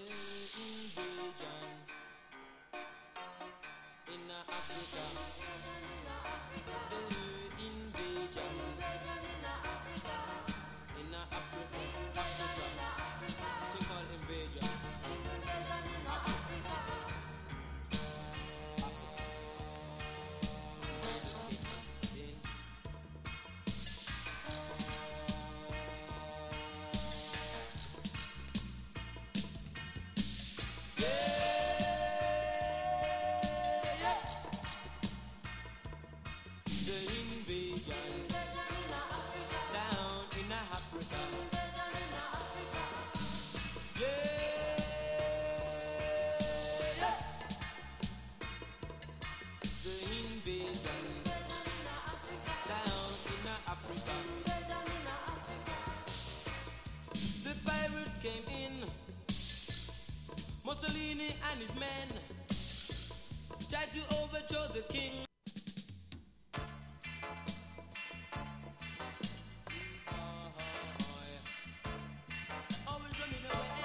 invasion in Africa. The invasion in Africa. Thing called invasion. Came in, Mussolini and his men tried to overthrow the king. Always running away,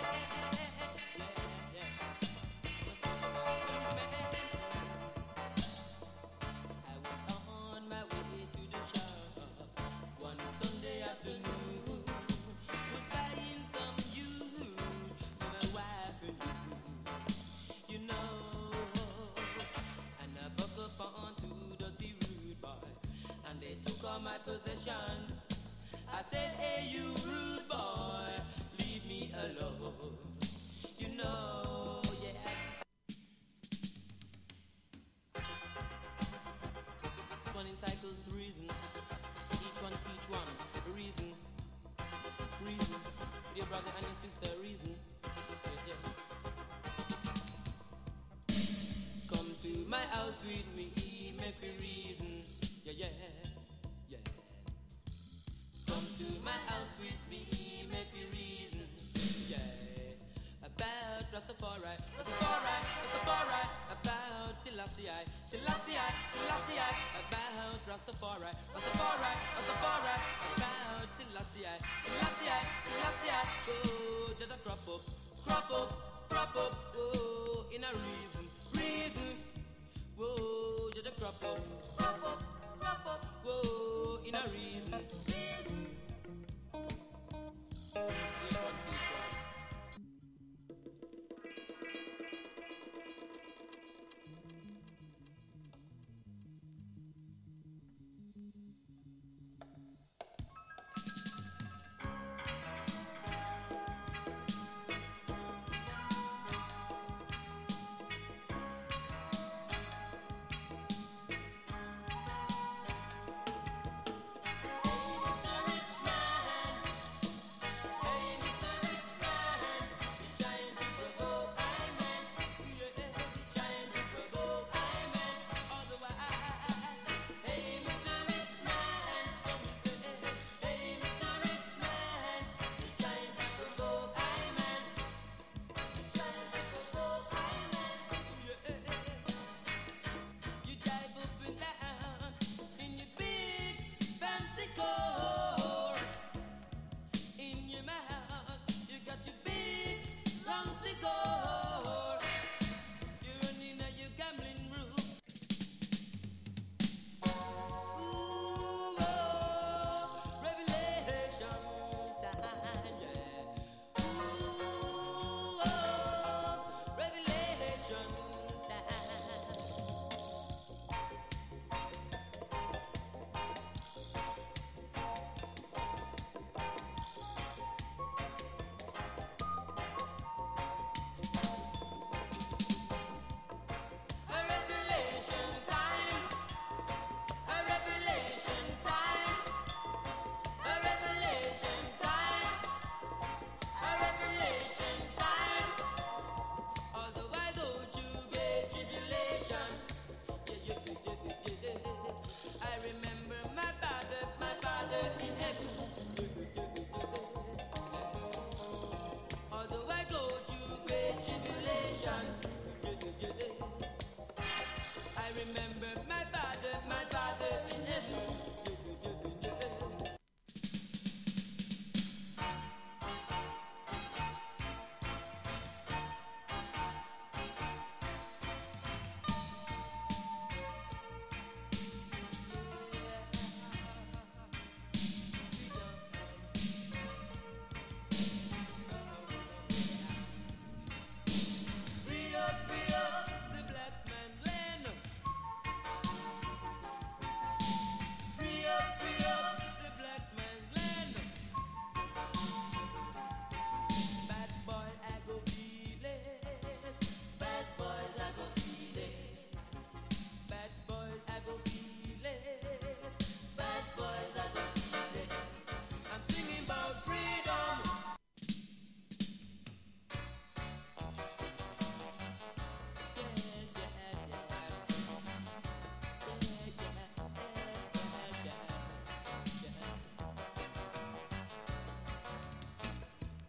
I was on my way to the shop one Sunday afternoon. Was buying some for my wife and you know. And I buck up on two dirty rude boy, and they took all my possessions. I said, hey you rude boy, leave me alone. You know, yeah. This one entitles reason. Each one teach one reason. Reason, with your brother and your sister, reason. Yeah. Come to my house with me, make me reason. Yeah. Come to my house with me, make me reason. Yeah. About Rastafari, about Selassie, about Rastafari, about Selassie, oh, just a crop up, oh, in a reason, whoa, just a crop up, whoa, in a reason.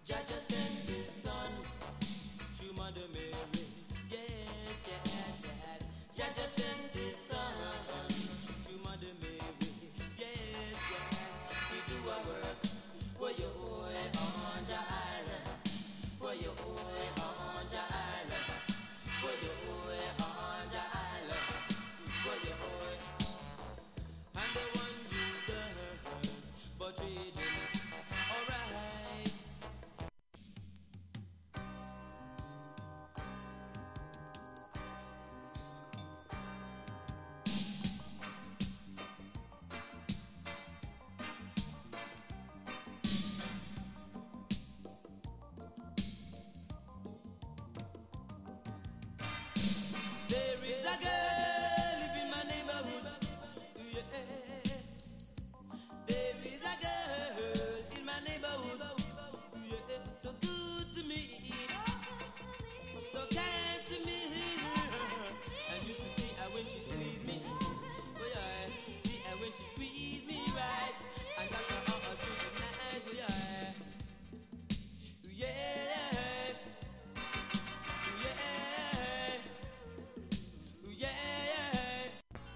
Jaja sent his son to Mother Mary. Yes, yes, yes. Jaja sent his son to Mother Mary. Yes, yes. To do our works. Where you on the island? Where you on the island? Where you on the island? Where you and the one you does, but reading. Alright. There is a girl living in my neighborhood. Yeah. There is a girl in my neighborhood. Yeah. So good to me, so kind to me. I used to see her when she teased me. Oh yeah, see her when she squeezed me right. And got her out through the night. Oh yeah, yeah, yeah, yeah.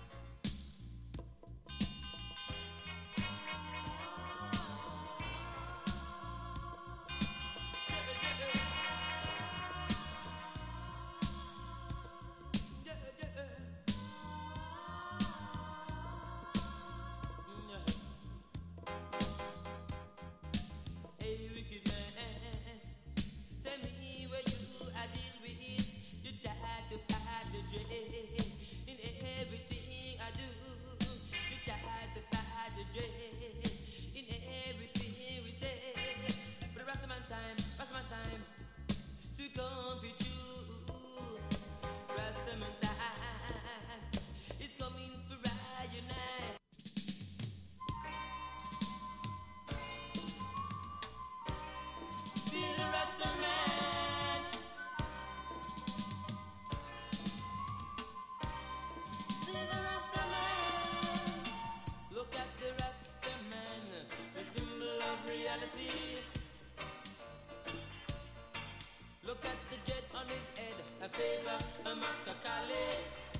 Hey, wicked man, tell me where you I deal with. You try to fight the dread in everything I do. You try to fight the dread in everything we say. But the rest of my time, to come with you. Rest of my time is coming for I unite. See the rest of man. See the rest of man. Look at the rest of man, the symbol of reality. Look at the jet on his head, a favor, a macacale.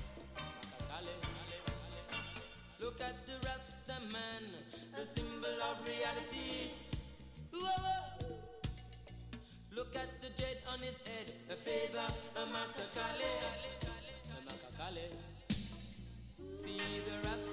Look at the Rasta man, the symbol of reality. Whoa. Look at the jet on his head, a favor, a macacale. See the Rasta.